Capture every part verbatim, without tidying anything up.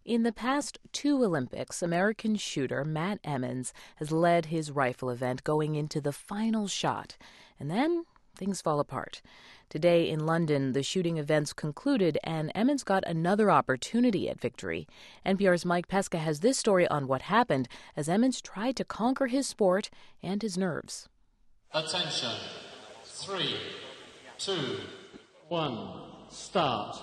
In the past two Olympics, American shooter Matt Emmons has led his rifle event going into the final shot. And then things fall apart. Today in London, the shooting events concluded, and Emmons got another opportunity at victory. N P R's Mike Pesca has this story on what happened as Emmons tried to conquer his sport and his nerves. Attention. Three, two, one, start.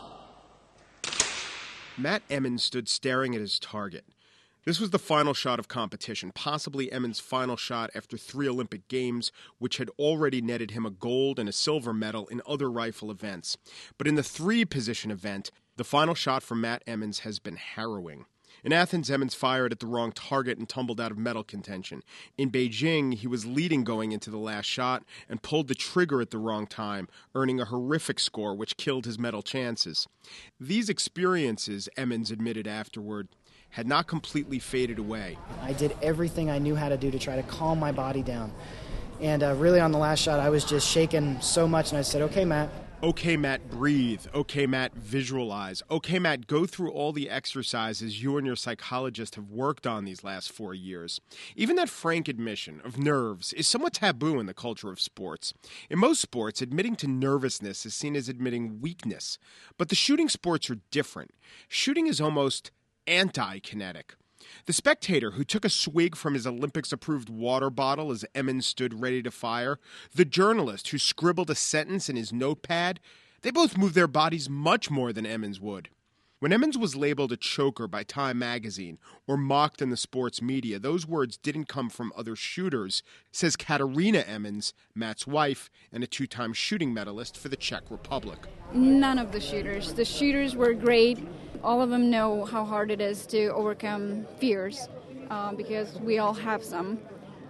Matt Emmons stood staring at his target. This was the final shot of competition, possibly Emmons' final shot after three Olympic Games, which had already netted him a gold and a silver medal in other rifle events. But in the three-position event, the final shot for Matt Emmons has been harrowing. In Athens, Emmons fired at the wrong target and tumbled out of medal contention. In Beijing, he was leading going into the last shot and pulled the trigger at the wrong time, earning a horrific score which killed his medal chances. These experiences, Emmons admitted afterward, had not completely faded away. I did everything I knew how to do to try to calm my body down. And uh, really on the last shot, I was just shaking so much, and I said, okay, Matt. Okay, Matt, breathe. Okay, Matt, visualize. Okay, Matt, go through all the exercises you and your psychologist have worked on these last four years. Even that frank admission of nerves is somewhat taboo in the culture of sports. In most sports, admitting to nervousness is seen as admitting weakness. But the shooting sports are different. Shooting is almost anti-kinetic. The spectator who took a swig from his Olympics-approved water bottle as Emmons stood ready to fire, the journalist who scribbled a sentence in his notepad, they both moved their bodies much more than Emmons would. When Emmons was labeled a choker by Time magazine or mocked in the sports media, those words didn't come from other shooters, says Katarina Emmons, Matt's wife, and a two-time shooting medalist for the Czech Republic. None of the shooters. The shooters were great. All of them know how hard it is to overcome fears uh, because we all have some.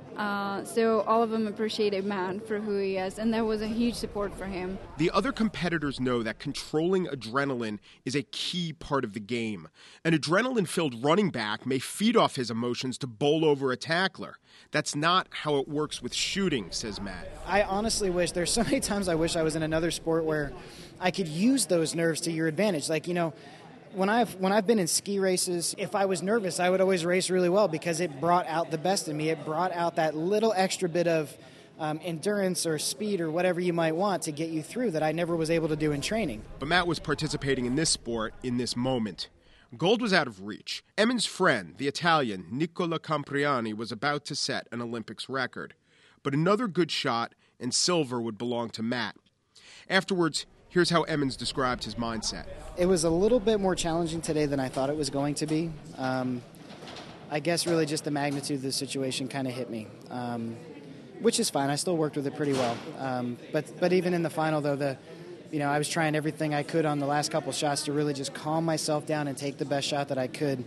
Uh, so all of them appreciated Matt for who he is, and that was a huge support for him. The other competitors know that controlling adrenaline is a key part of the game. An adrenaline-filled running back may feed off his emotions to bowl over a tackler. That's not how it works with shooting, says Matt. I honestly wish, there's so many times I wish I was in another sport where I could use those nerves to your advantage. Like, you know, When I've when I've been in ski races, if I was nervous, I would always race really well because it brought out the best in me. It brought out that little extra bit of um, endurance or speed or whatever you might want to get you through that I never was able to do in training. But Matt was participating in this sport in this moment. Gold was out of reach. Emmons' friend, the Italian Nicola Campriani, was about to set an Olympics record. But another good shot and silver would belong to Matt. Afterwards, here's how Emmons described his mindset. It was a little bit more challenging today than I thought it was going to be. Um, I guess really just the magnitude of the situation kind of hit me, um, which is fine. I still worked with it pretty well. Um, but but even in the final, though, the you know I was trying everything I could on the last couple shots to really just calm myself down and take the best shot that I could,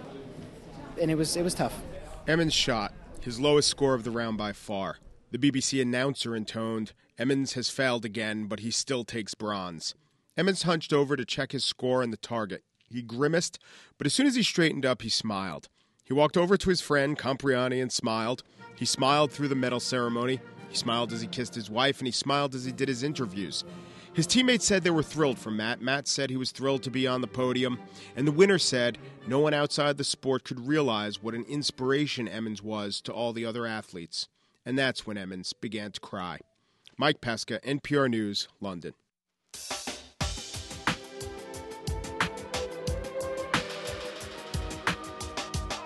and it was it was tough. Emmons shot his lowest score of the round by far. The B B C announcer intoned, "Emmons has failed again, but he still takes bronze." Emmons hunched over to check his score and the target. He grimaced, but as soon as he straightened up, he smiled. He walked over to his friend, Campriani, and smiled. He smiled through the medal ceremony. He smiled as he kissed his wife, and he smiled as he did his interviews. His teammates said they were thrilled for Matt. Matt said he was thrilled to be on the podium. And the winner said no one outside the sport could realize what an inspiration Emmons was to all the other athletes. And that's when Emmons began to cry. Mike Pesca, N P R News, London.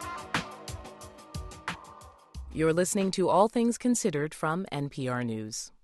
You're listening to All Things Considered from N P R News.